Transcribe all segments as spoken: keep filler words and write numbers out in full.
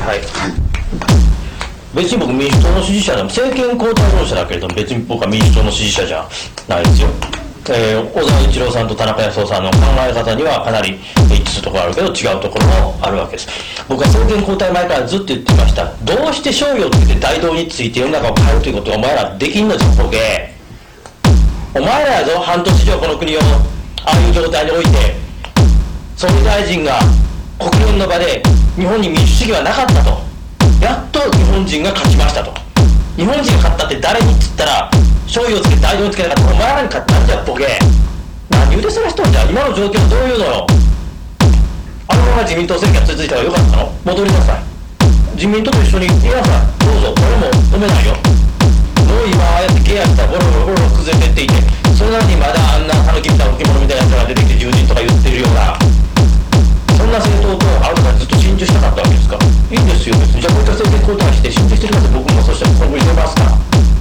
はい。別に僕民主党の支持者でも政権交代論者だけれども別に僕は民主党の支持者じゃないですよ。えー、小沢一郎さんと田中康夫さんの考え方にはかなり一致するところあるけど違うところもあるわけです。僕は政権交代前からずっと言ってました。どうして商業をつけて大道について世の中を変えるということがお前らできんのじゃボケ。お前らやぞ、半年以上この国をああいう状態において総理大臣が国連の場で日本に民主主義はなかったと、やっと日本人が勝ちましたと。日本人が勝ったって誰にっつったら醤油をつけて大道につけなかったお前らに勝ったんじゃボケ。何言うてそらしとんじゃ。今の状況どういうのよ。あのまま自民党政権が続いたらよかったの。戻りなさい。自民党と一緒にいなさい。どうぞ。俺も止めないよ。もう今ああやって契約したらボロボロボロ崩れてっていて、それなのにまだあんなタヌキみたいな置物みたいなやつが出てきて友人とか言ってるような、そんな政党とあなたがずっと心中したかったわけですか。いいんですよ別に。じゃあこういった政権交代して心中してください。僕もそして今後入れますから。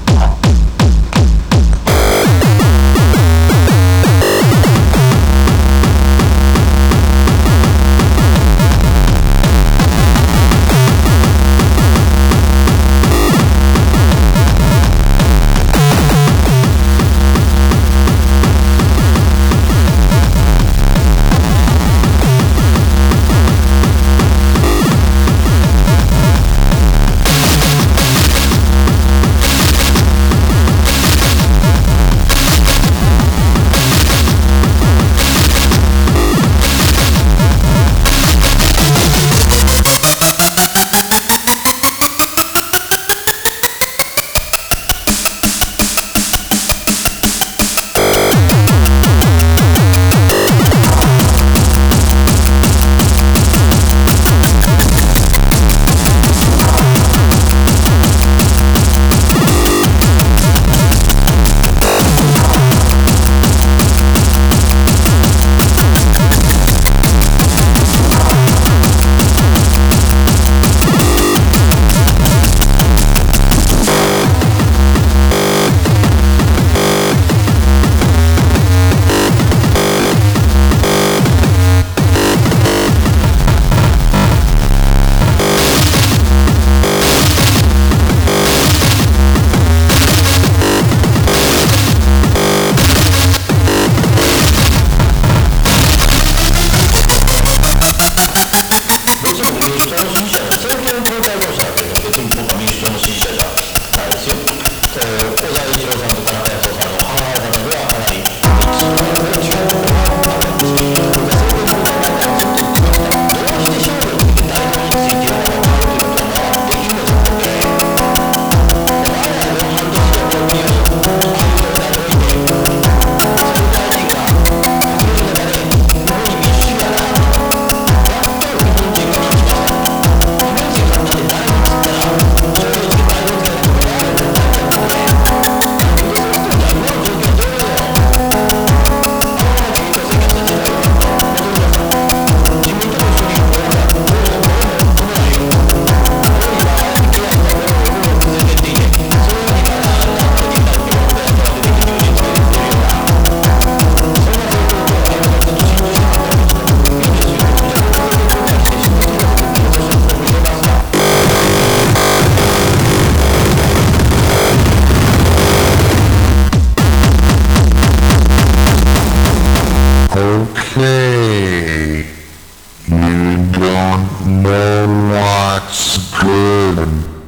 Okay, you don't know what's good.